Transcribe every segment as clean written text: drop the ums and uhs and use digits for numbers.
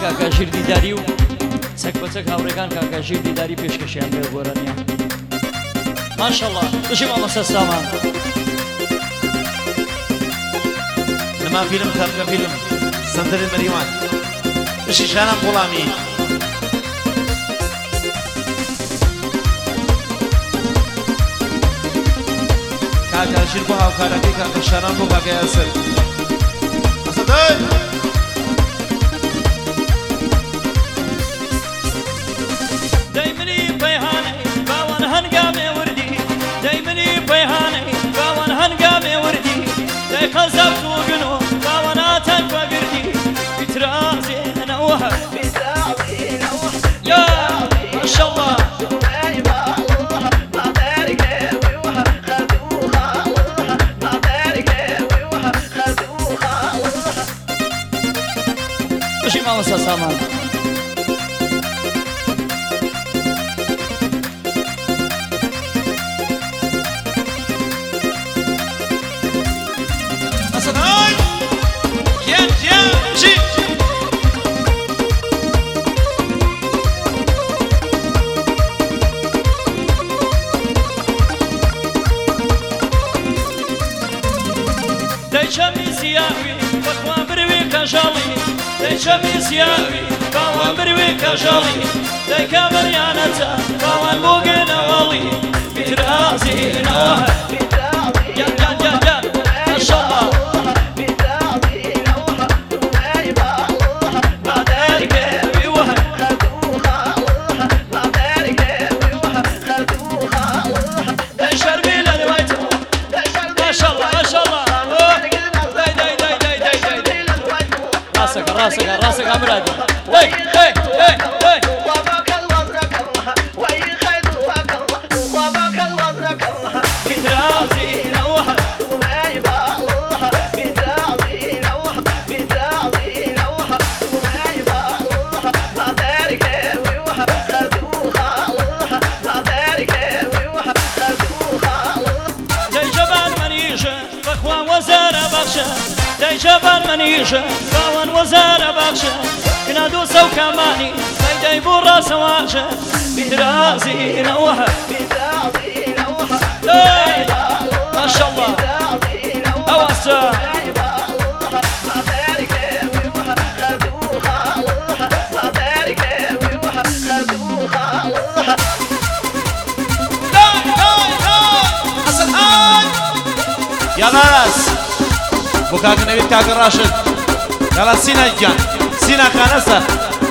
کاکاژیر دیداری و چەک بە چەک هاوڕێکان کاکاژیر دیداری پێشکەشیان بێ گۆرانیان ماشەڵڵا بژی مامۆستا سامان نما فیلم تەرکە فیلم سەندەرێ مەریوان بشی شانان غوڵامی کاکاژیر بۆ هاوکارەکەی کاکە شانان بۆ کاکە یاسر ئەسەدەی دەیمنی پەیهانەی باوان هەنگامێ وردی دەیمنی پەیهانەی باوان هەنگامێ وردی دەی خەزەب توگنۆ باوان ئاتەن بەگردی بیترازێنەوە یا ماشەڵڵا بژی مامۆستا سامان ئەسەدەی گیان گیان بژی دەیچەمی زیاوی بەخوا بروێ کەژاڵی دەیچەمی زیاوی باوان بروێ کەژاڵی دەیکا بەریانەتە باوان بۆ گێنەوەڵی بیترازێنەوە گیان گیان گیان گیان ماشەڵڵا راسك عمرادي هي هي هي هي واباك الوزرك الله ويخيد واباك الله واباك الوزرك الله بترازي نوها وهيبة الله بترازي نوها بترازي نوها وهيبة الله ما دارك ويوها خذوها الله ما دارك ويوها خذوها الله زي جبل منيشة بخوا وزارة بخشة زي جبل منيشة باوان وزارة بخشة كنا دوسة وكماني سيدي برا سواشة بترازي نوها بترازي نوها ما شاء الله أوسع ما بارك ويوها خذوها الله ما بارك ويوها خذوها الله حسن هاي يلا ناس بوكاك نبيت كاك راشد يلا سينا جان سينا خانسة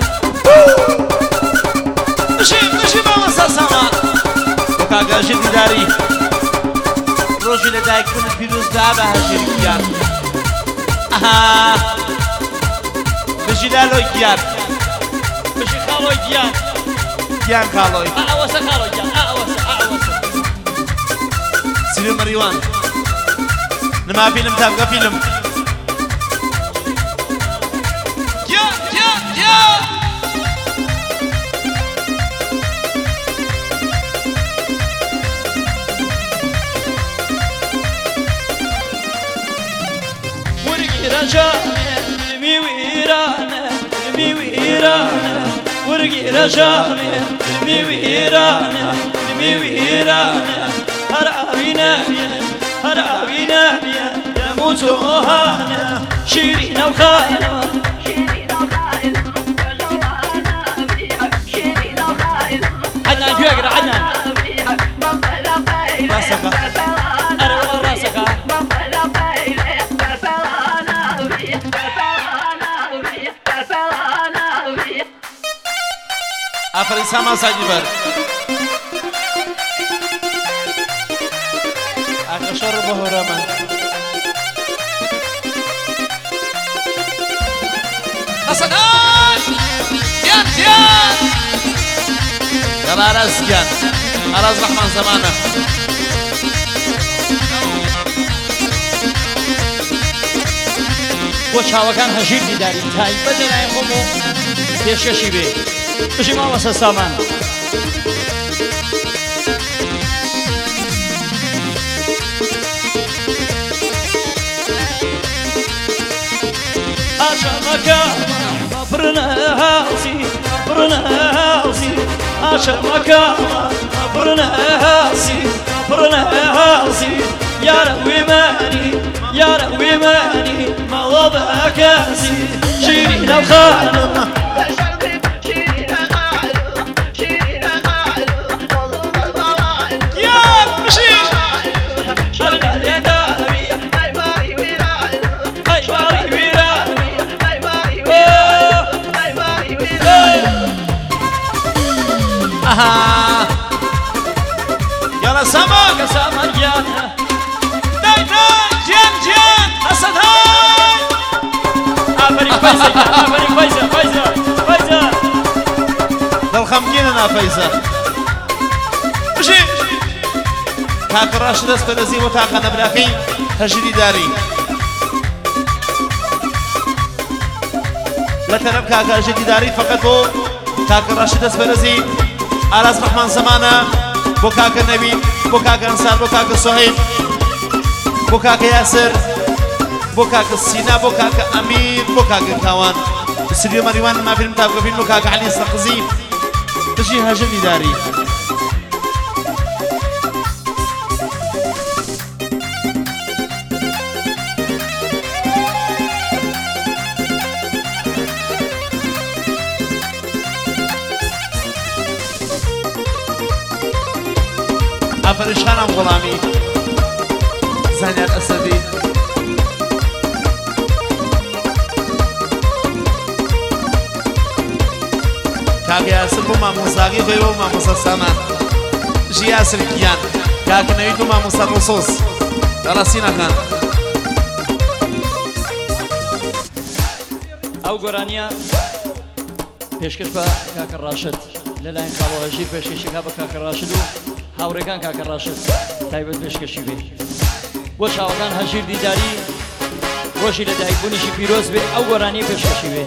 مشي مامۆستا سامان بوكاك هاجر دیداری ڕۆژی لە دایکبوونت پیرۆزدا بە هاژری گیان ئەها بژی لالۆی گیان بژی خاڵۆی گیان گیان کاڵۆی ئەوەسە خاڵۆی گیان ئەوەسە سیرە مەریوان نما فیلم تابگە فیلم رجاني ويرانه المي ويرانه ورقي رجاني المي ويرانه المي ويرانه هرابينا هرابينا يموت هانا شيرين وخاينه عدنان شو يقرا عدنان راسك انا والله راسك آفرین سامان ساجی بر آقاشار رو بهورا من حسن آن گیان گیان یلا عرض گیان عرض رحمان زمانه بۆ چاوەکان هەژیر دیداری تایبەت لەلایەن خۆم و پێشکەشی بێ بژی مامۆستا سامان ئاشەمەکە بەپڕنە هاسي عشر مكان فرنا هاسي يا روي ماني ما وضع كاسي شيرين الخالق يلا سمك سامريانا داي جان أسد هاي عفري فايزة دل خمكيننا فايزة مشي تاك الراشد اسفلزي وتاك نبراكي هجري داري لا تنبكى هجري داري فقط بو تاك الراشد اسفلزي آلاز رحمن زمانه بوكاك النبي بوكاك انسان بوكاك الصهيب بوكاك ياسر بوكاك السينا بوكاك امير بوكاك الكوان استوديو مريوان ما فيلم تابقى فيلم بوكاك علي السقزي تجي هاجمي داري فرشخانم غلامی زانیار اسدی کاک یاسر بو ماموساگی خوی بو ماموسا سامان جی یاسر کیان کاک نوید بو ماموسا رسوس راسینا خان او گرانیا پیشکش با کاک راشد للاین خالو هجیر پیشکشی با کاک راشدو هاورگان کاک راشد تایبت پیشکشی بی و شاوگان هجیر دیداری روشی لدایک بونیشی پیروز بی او گرانی پیشکشی بی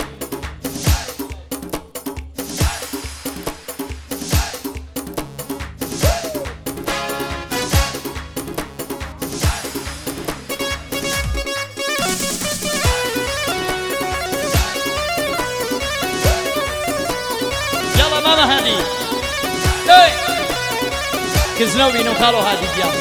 يلا ماما هادي اي كزنو بينو خالو هادي ديال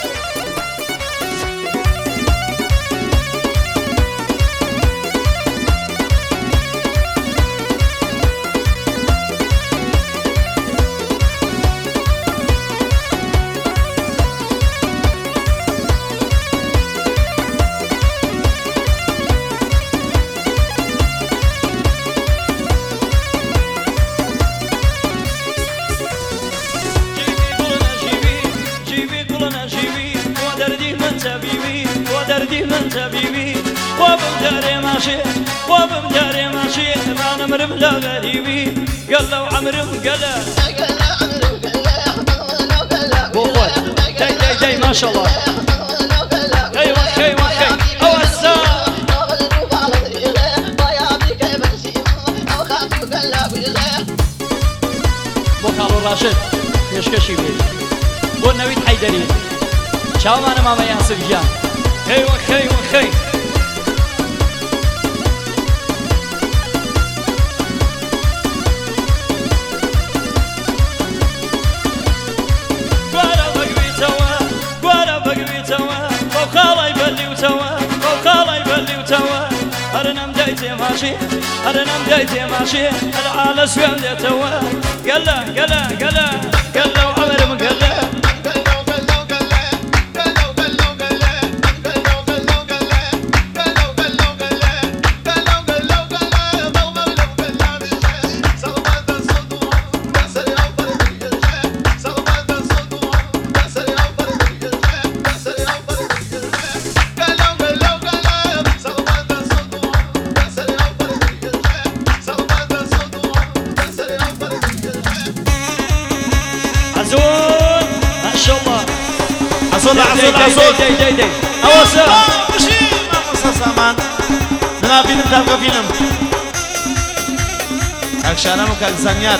دردي من تبيبي وبمداري ماشي ما نمر بلا غريبي قال له عمرو قلا جاي ما شاء الله خي اوسع بوكالو راشد يشكشي بي بو نويد حيدري شاو معنا ماما ياسر جان خي قوارا بقوي توا وخالا يبلي وتوا هرنم دايتي ماشي العالة سوين دي توا قلا وعمر مقلا عزول اوسع مشي ماموسا سامان نلا فيلم تابقى فيلم كاك شانم وكاك زانيار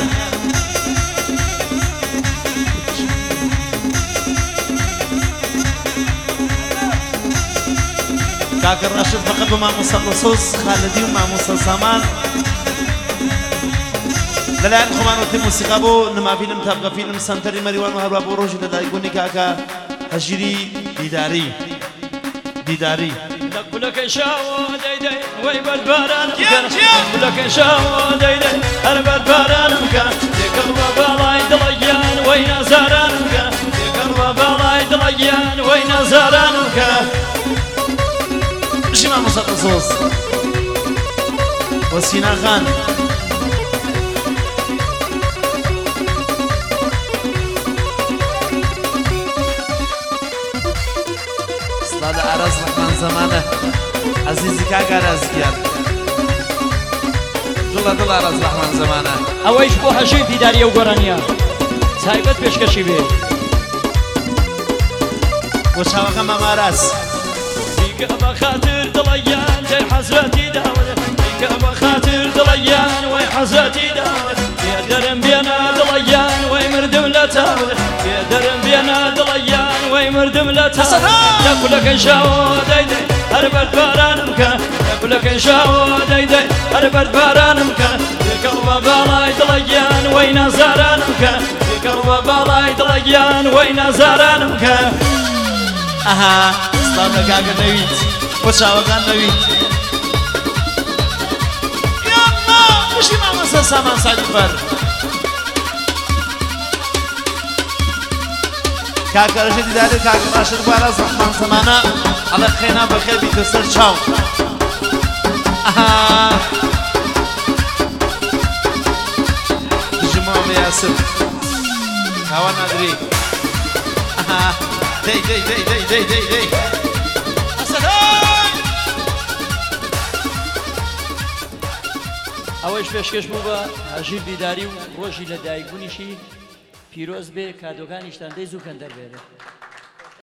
كاك الراشد فقط وماموسا الرصوص خالدي وماموسا سامان لەلایەن خۆمانەوەتی موسیقا بۆ نمافیلم تابگە فیلم سەنتەری مەریوان و هەروە بۆ ڕۆژی لەدایکبوونی کاکە هەژیری دیداری لەکولەکەی شاوە دەیدەی وەی بەربارانم کە لەکولەکەی شاوە دەیدەی هەر بەربارانم کە دێکەڵوە باڵای دڵەگیان وەی نازارانم کە دێکەڵوە باڵای دڵەگیان وەی نازارانم کە ژیما موسەقە سۆز وە سینا خان استاد عرز رحمان زمانه عزیزی کاک عرزگیان دڵ عرز رحمان زمانه ئەوەیش بۆ هەژی دیداریە و گۆرانیە تایبەت پێشکەشی بێ بۆ چاوەکە ماماراس دیکە بە خاتر دڵەیان جای حەزرەتی داوە دیکە بە خاتر دڵەیان وەی حەزرەتی داوە دەرم بێنە دڵەیان وەی مردم لە تاوە دەرم بێنە دڵەیان وەی مردم لە تاوە لەکولەکەی شاوە دەیدەی هەر بەربارانم کە لەکولەکەی شاوە دەیدەی هەر بەربارانم کە دێکەڵوە باڵای دڵەگیان وەی نازارانم کە دێکەڵوە باڵای دڵەگیان وەی نازارانم کە ئەها ئستادە کاکە نەوید بۆ چاوەکان نەوید یاڵڵا مشتی مامەسە سامان ساجفەر کاکە ڕەشە دیداری کاکە ڕاشد بۆ عەرز ڕەحمان زەمانە ئەڵێ خێنا بەخێر بیتە سەر چاو ئەها دژمام یاسر کاوە نادری ئەها دەی ئەوەش پێشکەش بوو بە هەژیر دیداری و ڕۆژی لە دایکبوونیشی پیرۆز بێ کادۆکانیشتان دەی زوو کەن دەربێنێت